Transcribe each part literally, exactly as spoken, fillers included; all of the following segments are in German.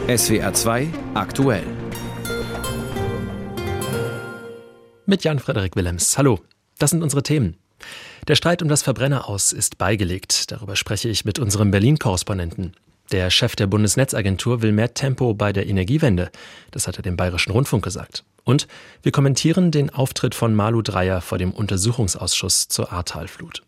S W R zwei aktuell. Mit Jan-Frederik Willems. Hallo, das sind unsere Themen. Der Streit um das Verbrenneraus ist beigelegt. Darüber spreche ich mit unserem Berlin-Korrespondenten. Der Chef der Bundesnetzagentur will mehr Tempo bei der Energiewende. Das hat er dem Bayerischen Rundfunk gesagt. Und wir kommentieren den Auftritt von Malu Dreyer vor dem Untersuchungsausschuss zur Ahrtalflut.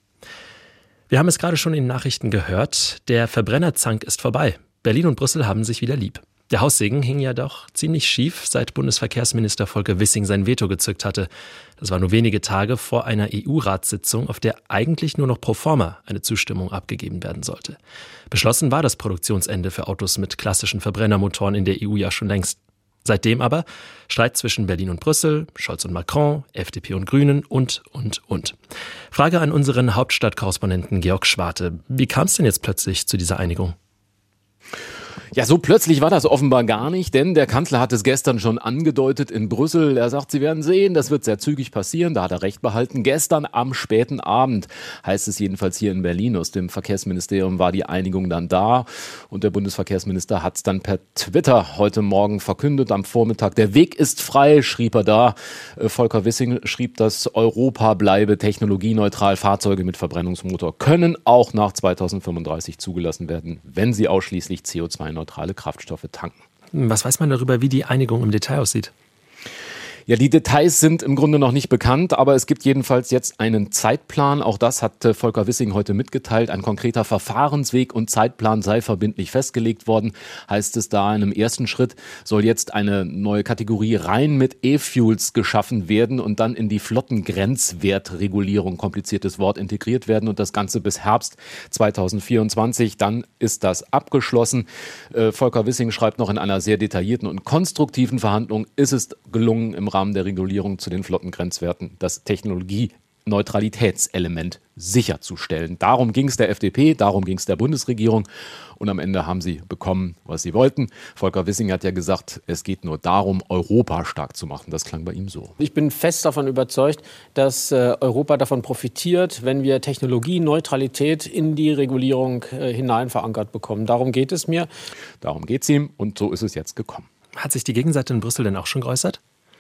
Wir haben es gerade schon in den Nachrichten gehört. Der Verbrennerzank ist vorbei. Berlin und Brüssel haben sich wieder lieb. Der Haussegen hing ja doch ziemlich schief, seit Bundesverkehrsminister Volker Wissing sein Veto gezückt hatte. Das war nur wenige Tage vor einer E U-Ratssitzung, auf der eigentlich nur noch pro forma eine Zustimmung abgegeben werden sollte. Beschlossen war das Produktionsende für Autos mit klassischen Verbrennermotoren in der E U ja schon längst. Seitdem aber Streit zwischen Berlin und Brüssel, Scholz und Macron, F D P und Grünen und, und, und. Frage an unseren Hauptstadtkorrespondenten Georg Schwarte. Wie kam es denn jetzt plötzlich zu dieser Einigung? Ja, so plötzlich war das offenbar gar nicht, denn der Kanzler hat es gestern schon angedeutet in Brüssel. Er sagt, Sie werden sehen, das wird sehr zügig passieren. Da hat er recht behalten. Gestern am späten Abend, heißt es jedenfalls hier in Berlin, aus dem Verkehrsministerium war die Einigung dann da. Und der Bundesverkehrsminister hat es dann per Twitter heute Morgen verkündet am Vormittag. Der Weg ist frei, schrieb er da. Volker Wissing schrieb, dass Europa bleibe technologieneutral. Fahrzeuge mit Verbrennungsmotor können auch nach zweitausendfünfunddreißig zugelassen werden, wenn sie ausschließlich C O zwei neutrale Kraftstoffe tanken. Was weiß man darüber, wie die Einigung im Detail aussieht? Ja, die Details sind im Grunde noch nicht bekannt, aber es gibt jedenfalls jetzt einen Zeitplan. Auch das hat Volker Wissing heute mitgeteilt. Ein konkreter Verfahrensweg und Zeitplan sei verbindlich festgelegt worden, heißt es da. In einem ersten Schritt soll jetzt eine neue Kategorie rein mit E-Fuels geschaffen werden und dann in die Flottengrenzwertregulierung, kompliziertes Wort, integriert werden und das Ganze bis Herbst zweitausendvierundzwanzig. Dann ist das abgeschlossen. Äh, Volker Wissing schreibt noch, in einer sehr detaillierten und konstruktiven Verhandlung ist es gelungen, im Rahmen der Regulierung zu den Flottengrenzwerten das Technologieneutralitätselement sicherzustellen. Darum ging es der F D P, darum ging es der Bundesregierung und am Ende haben sie bekommen, was sie wollten. Volker Wissing hat ja gesagt, es geht nur darum, Europa stark zu machen. Das klang bei ihm so. Ich bin fest davon überzeugt, dass äh, Europa davon profitiert, wenn wir Technologieneutralität in die Regulierung äh, hinein verankert bekommen. Darum geht es mir. Darum geht es ihm und so ist es jetzt gekommen. Hat sich die Gegenseite in Brüssel denn auch schon geäußert?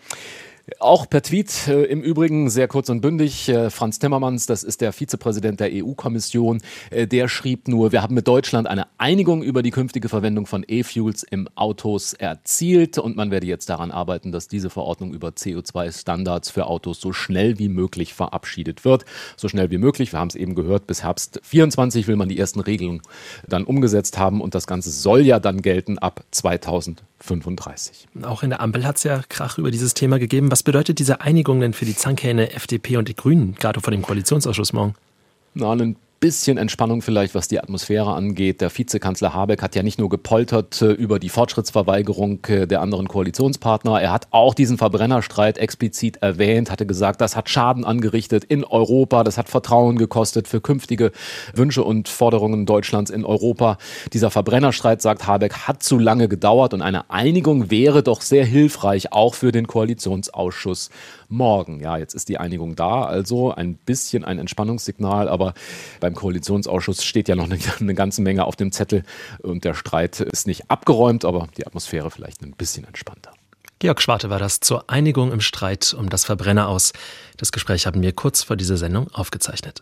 Auch per Tweet, äh, im Übrigen sehr kurz und bündig. Äh, Frans Timmermans, das ist der Vizepräsident der E U-Kommission, äh, der schrieb nur, wir haben mit Deutschland eine Einigung über die künftige Verwendung von E-Fuels im Autos erzielt und man werde jetzt daran arbeiten, dass diese Verordnung über C O zwei Standards für Autos so schnell wie möglich verabschiedet wird. So schnell wie möglich, wir haben es eben gehört, bis Herbst vierundzwanzig will man die ersten Regelungen dann umgesetzt haben und das Ganze soll ja dann gelten ab zweitausendfünfunddreißig. Auch in der Ampel hat es ja Krach über dieses Thema gegeben. Was bedeutet diese Einigung denn für die Zankhähne F D P und die Grünen, gerade vor dem Koalitionsausschuss morgen? Na, ein bisschen Entspannung vielleicht, was die Atmosphäre angeht. Der Vizekanzler Habeck hat ja nicht nur gepoltert äh, über die Fortschrittsverweigerung äh, der anderen Koalitionspartner, er hat auch diesen Verbrennerstreit explizit erwähnt, hatte gesagt, das hat Schaden angerichtet in Europa, das hat Vertrauen gekostet für künftige Wünsche und Forderungen Deutschlands in Europa. Dieser Verbrennerstreit, sagt Habeck, hat zu lange gedauert und eine Einigung wäre doch sehr hilfreich, auch für den Koalitionsausschuss morgen. Ja, jetzt ist die Einigung da, also ein bisschen ein Entspannungssignal, aber beim Koalitionsausschuss steht ja noch eine, eine ganze Menge auf dem Zettel und der Streit ist nicht abgeräumt, aber die Atmosphäre vielleicht ein bisschen entspannter. Georg Schwarte war das zur Einigung im Streit um das Verbrenneraus. Das Gespräch haben wir kurz vor dieser Sendung aufgezeichnet.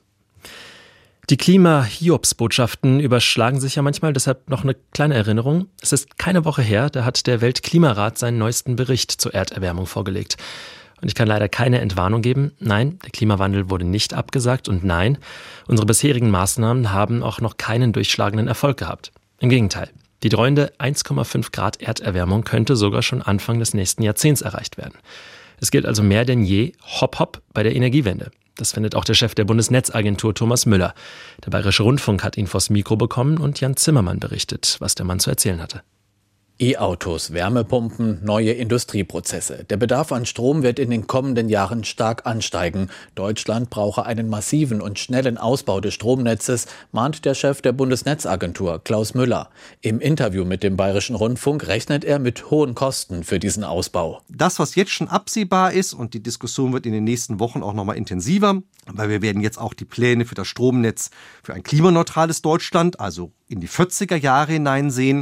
Die Klima-Hiobsbotschaften überschlagen sich ja manchmal, deshalb noch eine kleine Erinnerung. Es ist keine Woche her, da hat der Weltklimarat seinen neuesten Bericht zur Erderwärmung vorgelegt. Und ich kann leider keine Entwarnung geben. Nein, der Klimawandel wurde nicht abgesagt und nein, unsere bisherigen Maßnahmen haben auch noch keinen durchschlagenden Erfolg gehabt. Im Gegenteil, die drohende eins Komma fünf Grad Erderwärmung könnte sogar schon Anfang des nächsten Jahrzehnts erreicht werden. Es gilt also mehr denn je hopp hopp bei der Energiewende. Das findet auch der Chef der Bundesnetzagentur Thomas Müller. Der Bayerische Rundfunk hat ihn vors Mikro bekommen und Jan Zimmermann berichtet, was der Mann zu erzählen hatte. E-Autos, Wärmepumpen, neue Industrieprozesse. Der Bedarf an Strom wird in den kommenden Jahren stark ansteigen. Deutschland brauche einen massiven und schnellen Ausbau des Stromnetzes, mahnt der Chef der Bundesnetzagentur, Klaus Müller. Im Interview mit dem Bayerischen Rundfunk rechnet er mit hohen Kosten für diesen Ausbau. Das, was jetzt schon absehbar ist, und die Diskussion wird in den nächsten Wochen auch noch mal intensiver, weil wir werden jetzt auch die Pläne für das Stromnetz für ein klimaneutrales Deutschland, also in die vierziger Jahre hineinsehen.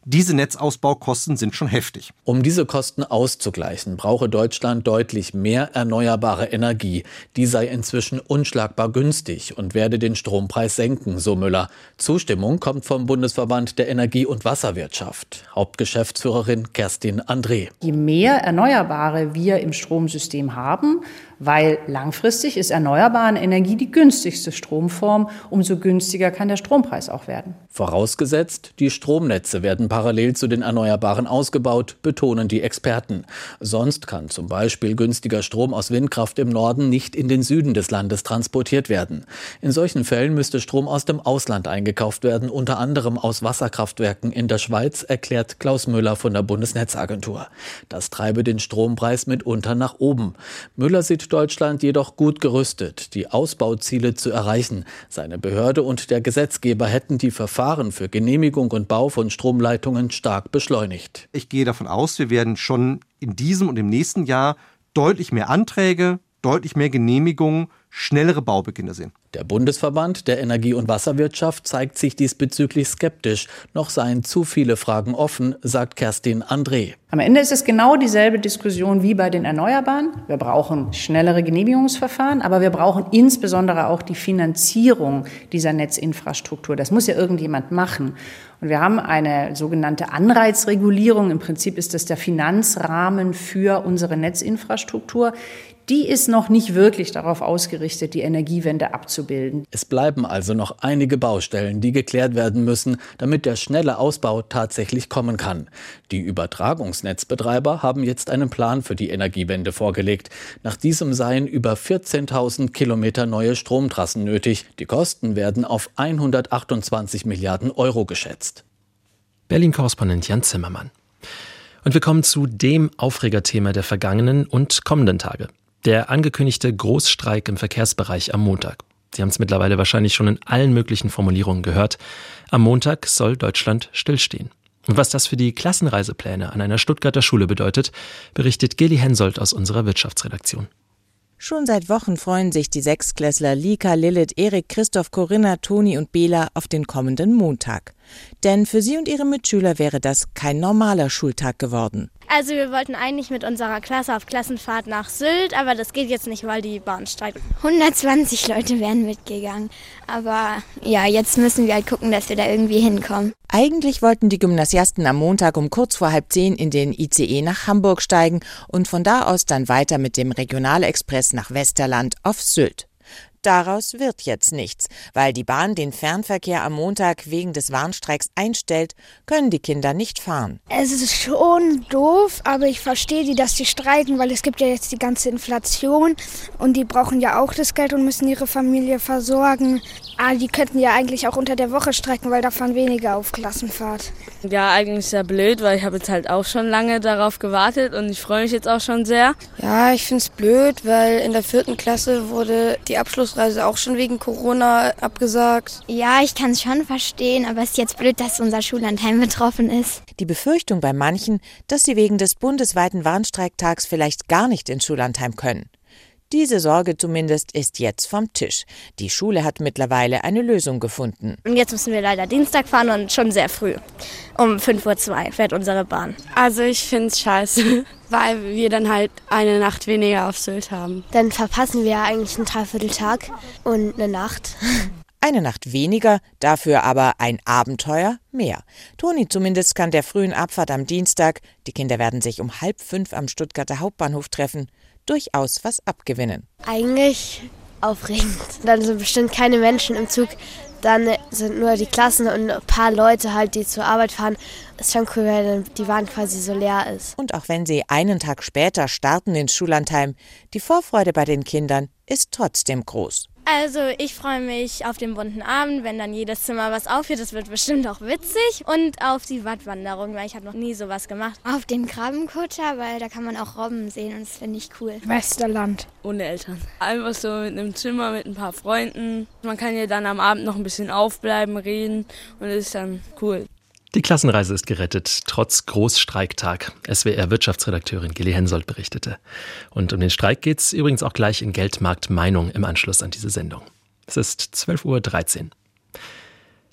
Diese Netzausbaukosten sind schon heftig. Um diese Kosten auszugleichen, brauche Deutschland deutlich mehr erneuerbare Energie. Die sei inzwischen unschlagbar günstig und werde den Strompreis senken, so Müller. Zustimmung kommt vom Bundesverband der Energie- und Wasserwirtschaft. Hauptgeschäftsführerin Kerstin André. Je mehr Erneuerbare wir im Stromsystem haben, weil langfristig ist erneuerbare Energie die günstigste Stromform, umso günstiger kann der Strompreis auch werden. Vorausgesetzt, die Stromnetze werden parallel zu den Erneuerbaren ausgebaut, betonen die Experten. Sonst kann zum Beispiel günstiger Strom aus Windkraft im Norden nicht in den Süden des Landes transportiert werden. In solchen Fällen müsste Strom aus dem Ausland eingekauft werden, unter anderem aus Wasserkraftwerken in der Schweiz, erklärt Klaus Müller von der Bundesnetzagentur. Das treibe den Strompreis mitunter nach oben. Müller sieht Deutschland jedoch gut gerüstet, die Ausbauziele zu erreichen. Seine Behörde und der Gesetzgeber hätten die Verfahren für Genehmigung und Bau von Stromleitungen stark beschleunigt. Ich gehe davon aus, wir werden schon in diesem und im nächsten Jahr deutlich mehr Anträge, deutlich mehr Genehmigungen, schnellere Baubeginne sehen. Der Bundesverband der Energie- und Wasserwirtschaft zeigt sich diesbezüglich skeptisch. Noch seien zu viele Fragen offen, sagt Kerstin André. Am Ende ist es genau dieselbe Diskussion wie bei den Erneuerbaren. Wir brauchen schnellere Genehmigungsverfahren, aber wir brauchen insbesondere auch die Finanzierung dieser Netzinfrastruktur. Das muss ja irgendjemand machen. Und wir haben eine sogenannte Anreizregulierung. Im Prinzip ist das der Finanzrahmen für unsere Netzinfrastruktur. Die ist noch nicht wirklich darauf ausgerichtet, die Energiewende abzubilden. Es bleiben also noch einige Baustellen, die geklärt werden müssen, damit der schnelle Ausbau tatsächlich kommen kann. Die Übertragungsnetzbetreiber haben jetzt einen Plan für die Energiewende vorgelegt. Nach diesem seien über vierzehntausend Kilometer neue Stromtrassen nötig. Die Kosten werden auf hundertachtundzwanzig Milliarden Euro geschätzt. Berlin-Korrespondent Jan Zimmermann. Und wir kommen zu dem Aufregerthema der vergangenen und kommenden Tage. Der angekündigte Großstreik im Verkehrsbereich am Montag. Sie haben es mittlerweile wahrscheinlich schon in allen möglichen Formulierungen gehört. Am Montag soll Deutschland stillstehen. Und was das für die Klassenreisepläne an einer Stuttgarter Schule bedeutet, berichtet Geli Hensoldt aus unserer Wirtschaftsredaktion. Schon seit Wochen freuen sich die Sechstklässler Lika, Lilith, Erik, Christoph, Corinna, Toni und Bela auf den kommenden Montag. Denn für sie und ihre Mitschüler wäre das kein normaler Schultag geworden. Also wir wollten eigentlich mit unserer Klasse auf Klassenfahrt nach Sylt, aber das geht jetzt nicht, weil die Bahn streikt. hundertzwanzig Leute wären mitgegangen, aber ja, jetzt müssen wir halt gucken, dass wir da irgendwie hinkommen. Eigentlich wollten die Gymnasiasten am Montag um kurz vor halb zehn in den I C E nach Hamburg steigen und von da aus dann weiter mit dem Regionalexpress nach Westerland auf Sylt. Daraus wird jetzt nichts. Weil die Bahn den Fernverkehr am Montag wegen des Warnstreiks einstellt, können die Kinder nicht fahren. Es ist schon doof, aber ich verstehe die, dass die streiken, weil es gibt ja jetzt die ganze Inflation und die brauchen ja auch das Geld und müssen ihre Familie versorgen. Aber die könnten ja eigentlich auch unter der Woche streiken, weil da fahren weniger auf Klassenfahrt. Ja, eigentlich sehr blöd, weil ich habe jetzt halt auch schon lange darauf gewartet und ich freue mich jetzt auch schon sehr. Ja, ich finde es blöd, weil in der vierten Klasse wurde die Abschlussreise auch schon wegen Corona abgesagt. Ja, ich kann es schon verstehen, aber es ist jetzt blöd, dass unser Schullandheim betroffen ist. Die Befürchtung bei manchen, dass sie wegen des bundesweiten Warnstreiktags vielleicht gar nicht ins Schullandheim können. Diese Sorge zumindest ist jetzt vom Tisch. Die Schule hat mittlerweile eine Lösung gefunden. Und jetzt müssen wir leider Dienstag fahren und schon sehr früh. Um fünf Uhr zwei fährt unsere Bahn. Also ich finde es scheiße, weil wir dann halt eine Nacht weniger auf Sylt haben. Dann verpassen wir ja eigentlich einen Dreivierteltag und eine Nacht. Eine Nacht weniger, dafür aber ein Abenteuer mehr. Toni zumindest kann der frühen Abfahrt am Dienstag, die Kinder werden sich um halb fünf am Stuttgarter Hauptbahnhof treffen, durchaus was abgewinnen. Eigentlich aufregend. Dann sind bestimmt keine Menschen im Zug. Dann sind nur die Klassen und ein paar Leute halt, die zur Arbeit fahren. Ist schon cool, weil die Bahn quasi so leer ist. Und auch wenn sie einen Tag später starten ins Schullandheim, die Vorfreude bei den Kindern ist trotzdem groß. Also ich freue mich auf den bunten Abend, wenn dann jedes Zimmer was aufhört. Das wird bestimmt auch witzig. Und auf die Wattwanderung, weil ich habe noch nie sowas gemacht. Auf den Krabbenkutter, weil da kann man auch Robben sehen und das finde ich cool. Westerland. Ohne Eltern. Einfach so mit einem Zimmer mit ein paar Freunden. Man kann ja dann am Abend noch ein bisschen aufbleiben, reden und das ist dann cool. Die Klassenreise ist gerettet, trotz Großstreiktag. S W R-Wirtschaftsredakteurin Geli Hensoldt berichtete. Und um den Streik geht's übrigens auch gleich in Geldmarkt Meinung im Anschluss an diese Sendung. Es ist zwölf Uhr dreizehn.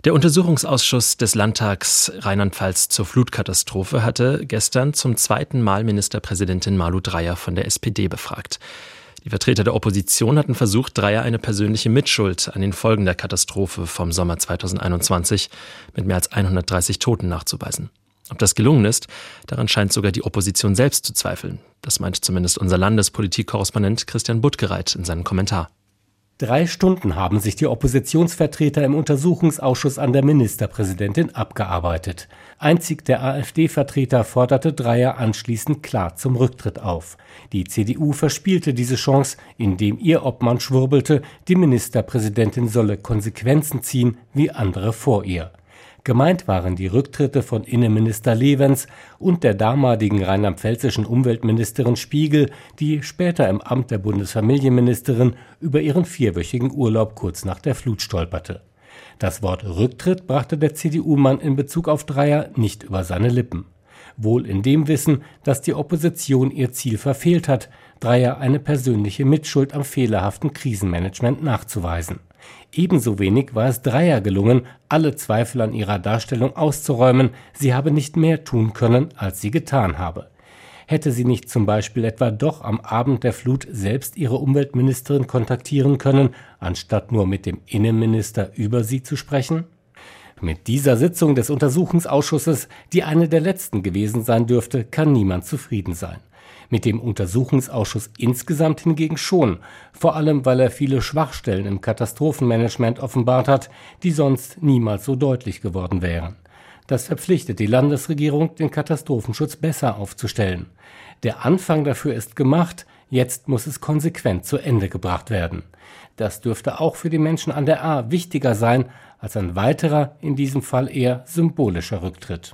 Der Untersuchungsausschuss des Landtags Rheinland-Pfalz zur Flutkatastrophe hatte gestern zum zweiten Mal Ministerpräsidentin Malu Dreyer von der S P D befragt. Die Vertreter der Opposition hatten versucht, Dreyer eine persönliche Mitschuld an den Folgen der Katastrophe vom Sommer zweitausendeinundzwanzig mit mehr als hundertdreißig Toten nachzuweisen. Ob das gelungen ist, daran scheint sogar die Opposition selbst zu zweifeln. Das meint zumindest unser Landespolitikkorrespondent Christian Buttgereit in seinem Kommentar. Drei Stunden haben sich die Oppositionsvertreter im Untersuchungsausschuss an der Ministerpräsidentin abgearbeitet. Einzig der AfD-Vertreter forderte Dreyer anschließend klar zum Rücktritt auf. Die C D U verspielte diese Chance, indem ihr Obmann schwurbelte, die Ministerpräsidentin solle Konsequenzen ziehen wie andere vor ihr. Gemeint waren die Rücktritte von Innenminister Lewens und der damaligen rheinland-pfälzischen Umweltministerin Spiegel, die später im Amt der Bundesfamilienministerin über ihren vierwöchigen Urlaub kurz nach der Flut stolperte. Das Wort Rücktritt brachte der C D U-Mann in Bezug auf Dreyer nicht über seine Lippen. Wohl in dem Wissen, dass die Opposition ihr Ziel verfehlt hat, Dreyer eine persönliche Mitschuld am fehlerhaften Krisenmanagement nachzuweisen. Ebenso wenig war es Dreyer gelungen, alle Zweifel an ihrer Darstellung auszuräumen, sie habe nicht mehr tun können, als sie getan habe. Hätte sie nicht zum Beispiel etwa doch am Abend der Flut selbst ihre Umweltministerin kontaktieren können, anstatt nur mit dem Innenminister über sie zu sprechen? Mit dieser Sitzung des Untersuchungsausschusses, die eine der letzten gewesen sein dürfte, kann niemand zufrieden sein. Mit dem Untersuchungsausschuss insgesamt hingegen schon, vor allem weil er viele Schwachstellen im Katastrophenmanagement offenbart hat, die sonst niemals so deutlich geworden wären. Das verpflichtet die Landesregierung, den Katastrophenschutz besser aufzustellen. Der Anfang dafür ist gemacht, jetzt muss es konsequent zu Ende gebracht werden. Das dürfte auch für die Menschen an der Ahr wichtiger sein als ein weiterer, in diesem Fall eher symbolischer Rücktritt.